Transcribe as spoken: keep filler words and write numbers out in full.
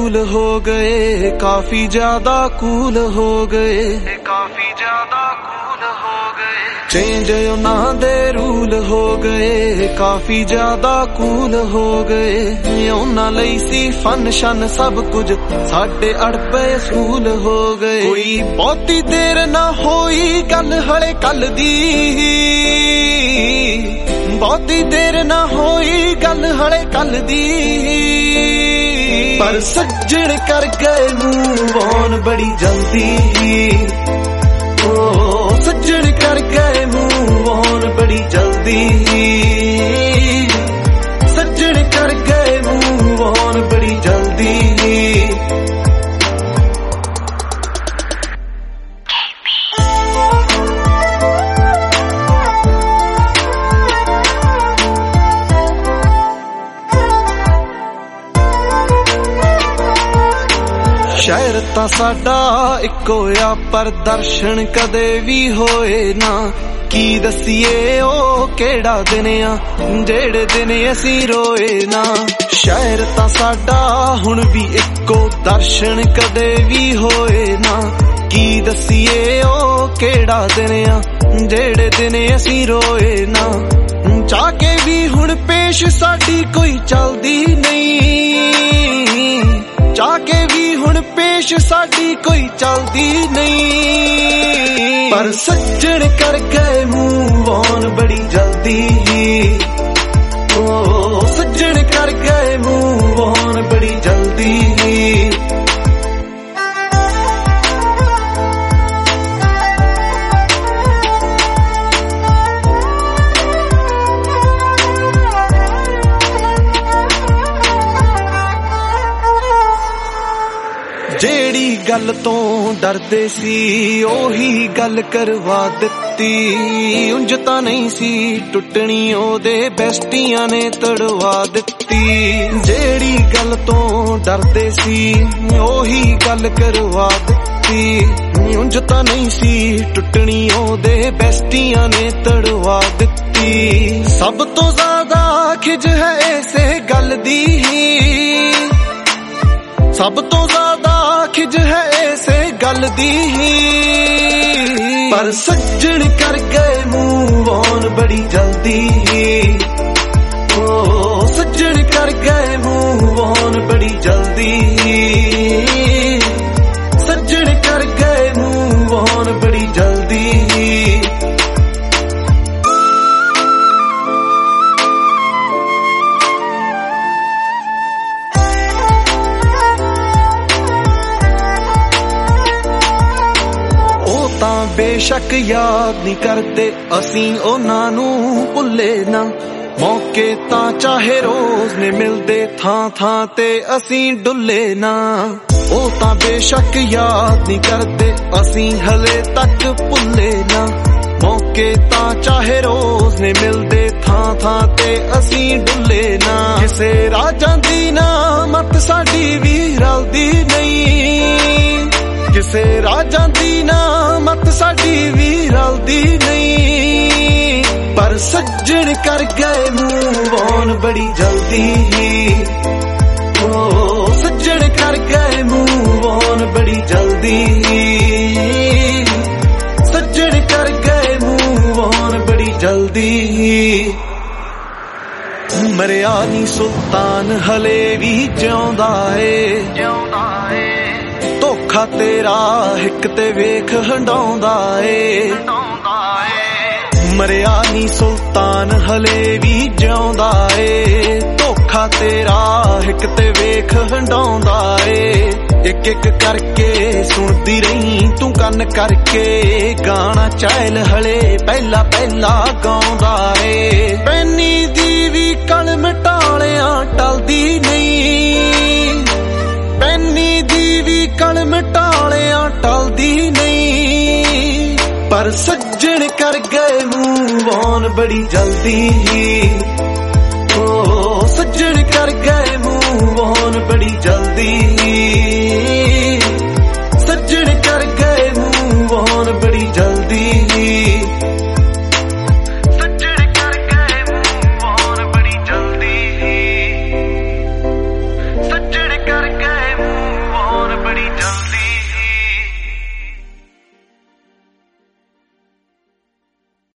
Rule हो गए, काफी ज्यादा कूल हो गए, काफी ज्यादा कूल हो गए। चेंज उन्हां दे रूल हो गए, काफी ज्यादा कूल हो गए। उन्हां लई सी फन शन सब कुछ, साडे अड़पे सूल हो गए। कोई बहुती देर ना होई गल हले कल दी, बहुती देर ना होई गल हले कल दी। पर सज्जन कर गए मूव ऑन बड़ी जल्दी, ओ सज्जन कर गए मूव ऑन बड़ी जल्दी, सज्जन कर गए मूव ऑन बड़ी जल्दी। शहर तां साडा इक्को आ पर दर्शन कदे भी होए ना। की दसीए ओ केड़ा दिन आ जेड़े दिन असी रोए ना। शहर तां साडा हुण भी इक्को दर्शन कदे भी होए ना। की दसीए ओ केड़ा दिन आ जेड़े दिन असी रोए ना। चाके भी हुण पेश साडी कोई चलदी नहीं, चाके भी हुण पेश साडी कोई चलदी नहीं। पर सज्जन कर गए मूव ऑन बड़ी जल्दी, ओ सज्जन कर गए मूव ऑन बड़ी जल्दी। जेड़ी गल तो डरदे सी ओही गल करवा दित्ती। उंज तां नहीं सी टुटनी ओदे बेस्टियां ने तड़वा दित्ती। जेड़ी गल तो डरदे सी ओही गल करवा दित्ती। उंज तां नहीं सी टुटनी ओदे बेस्टियां ने तड़वा दित्ती। सब तो ज्यादा खिज है ऐसे गल दी, सब तो ज्यादा खिज है ऐसे गल दी। पर सज्जन कर गए मूव ऑन बड़ी जल्दी, ओ सज्जन कर गए मूव ऑन बड़ी जल्दी, सज्जन कर गए मूव ऑन बड़ी जल्दी। बेशक याद नहीं करते असी उन्हां नूं भुल्ले ना। मौके तां चाहे रोज ने मिलदे थां थां ते असी डुल्ले ना। ओ तां बेशक याद नहीं करते असी हले तक भुल्ले ना। मौके तां चाहे रोज ने मिलदे थां थां ते असी डुल्ले ना। किसे राजां दी ना मत साडी भी रलदी नहीं, किसे राजां दी ना मत साडी भी रलदी नहीं। पर सज्जन कर गए मूव ऑन बड़ी जल्दी, ओ सज्जन कर गए मूव ऑन बड़ी जल्दी, सज्जन कर गए मूव ऑन बड़ी जल्दी। मरिया नी सुल्तान हले भी जिउंदा ए, जिउंदा ए। धोखा तेरा हिक ते वेख हंडाउंदा ए, मरिया नी सुल्तान हले भी जिउंदा ए। धोखा तेरा हिक ते वेख हंडाउंदा ए। एक एक करके सुनदी रही तू कन करके गाना चैल हले पहला पहला गाउंदा ए। पैनी दी भी कल मिटालियां टलदी नहीं, पैनी दी भी कल मिटालियां टलदी नहीं। पर सज्जन कर गए मूव ऑन बड़ी जल्दी, ओ सज्जन कर गए मूव ऑन बड़ी जल्दी।